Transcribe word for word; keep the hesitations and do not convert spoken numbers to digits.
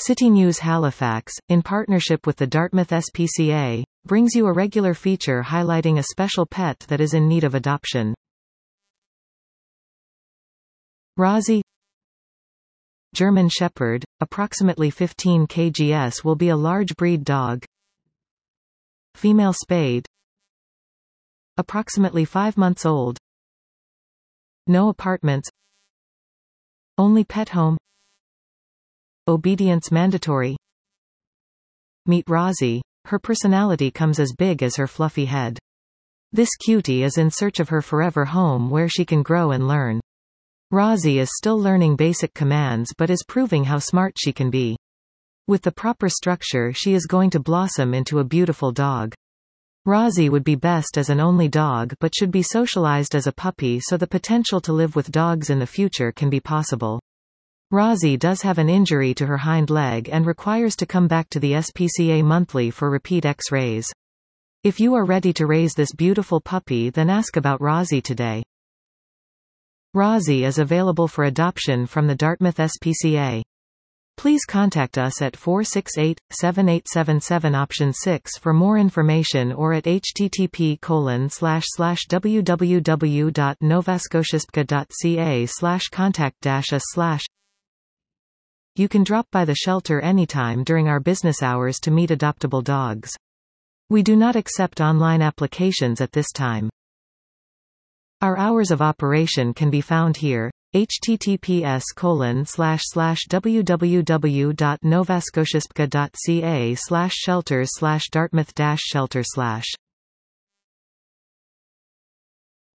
City News Halifax, in partnership with the Dartmouth S P C A, brings you a regular feature highlighting a special pet that is in need of adoption. Rosie, German Shepherd, approximately fifteen kilograms, will be a large breed dog. Female Spayed, approximately five months old. No apartments. Only pet home. Obedience mandatory. Meet Rosie. Her personality comes as big as her fluffy head. This cutie is in search of her forever home where she can grow and learn. Rosie is still learning basic commands but is proving how smart she can be. With the proper structure, she is going to blossom into a beautiful dog. Rosie would be best as an only dog but should be socialized as a puppy so the potential to live with dogs in the future can be possible. Rosie does have an injury to her hind leg and requires to come back to the S P C A monthly for repeat X-rays. If you are ready to raise this beautiful puppy, then ask about Rosie today. Rosie is available for adoption from the Dartmouth S P C A. Please contact us at four six eight, seven eight seven seven option six for more information or at h t t p colon slash slash w w w dot novascotiaspca dot c a slash contact dash us slash. You can drop by the shelter anytime during our business hours to meet adoptable dogs. We do not accept online applications at this time. Our hours of operation can be found here. h t t p s colon slash slash w w w dot novascotiaspca dot c a slash shelters slash dartmouth dash shelter slash